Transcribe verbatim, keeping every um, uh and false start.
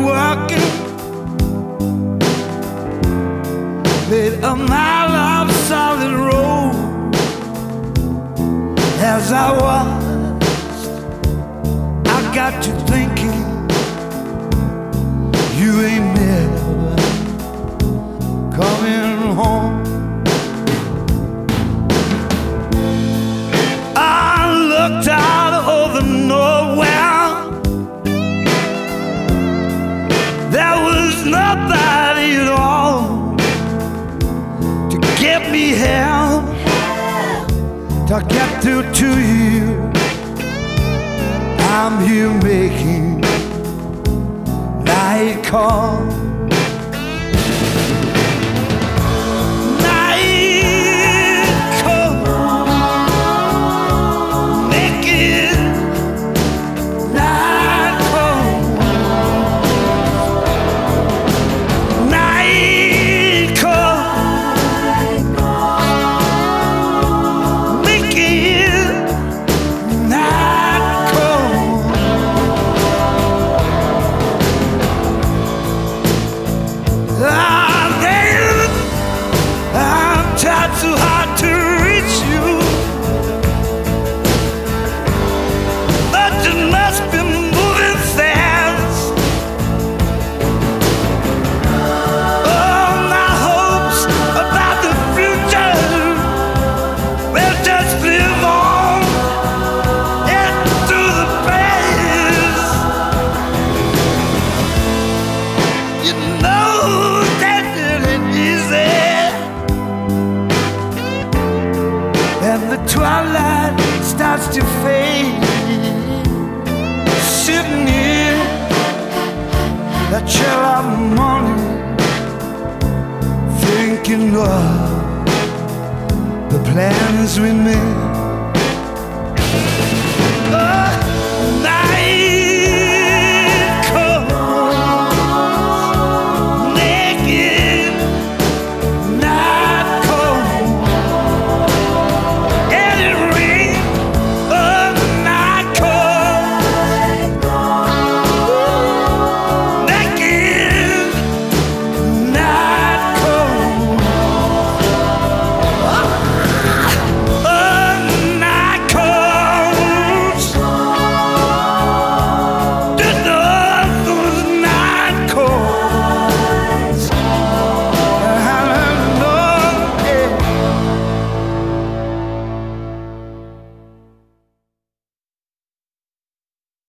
working, laid a mile of solid road. As I watched, I got to thinking, you ain't never coming home. I looked out over nowhere. There was nobody at all to get me help, to get through to you. I'm here making night call. Too hard to reach you, but you must be moving fast. All my hopes about the future will just live on into the past. You know that it ain't easy. And the twilight starts to fade, sitting here, the chill of morning, thinking of the plans we made.